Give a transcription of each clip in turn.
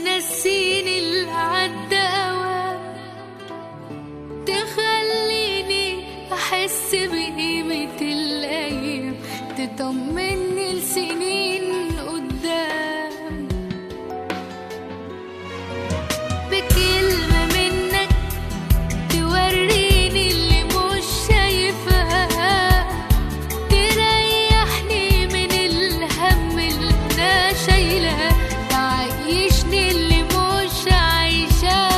تنسيني اللي عدى أوام، تخليني أحس بقيمة الأيام، تطمني لسنين قدام. بكلمة منك توريني اللي مش شايفاه، تريحني من الهم اللي أنا شايلاه، تعيشني اللي مش عايشاه.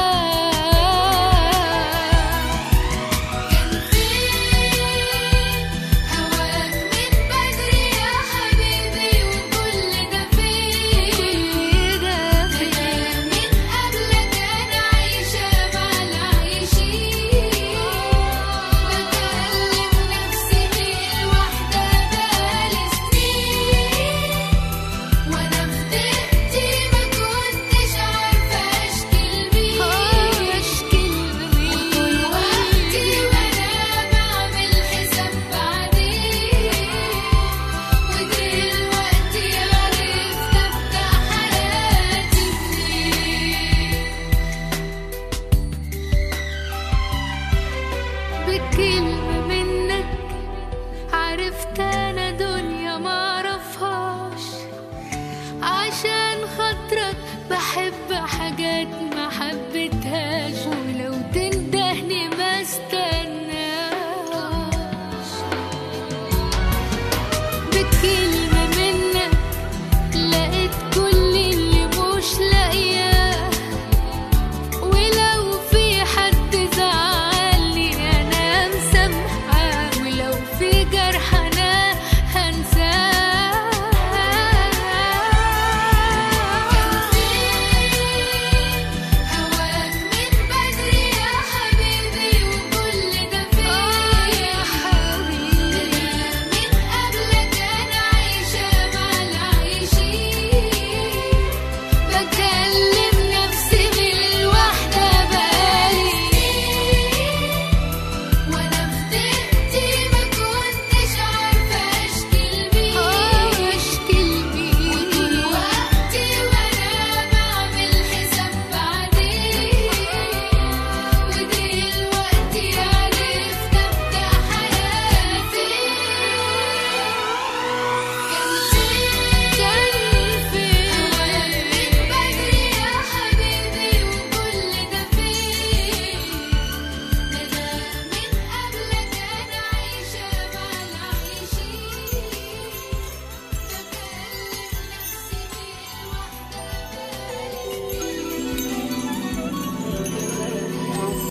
كان فين هواك من بدري يا حبيبي، وكل ده فين؟ ده من قبلك أنا عايشة مع العايشين، بكلم نفسي مين واحدة بقالي سنين، وأنا في ضيقتي ما كنتش عارفة أشكي لمين، وطول وقتي وأنا بعمل حساب بعدين، ودلوقتي عرفت أبدأ حياتي منين. بكلمة منك عرفت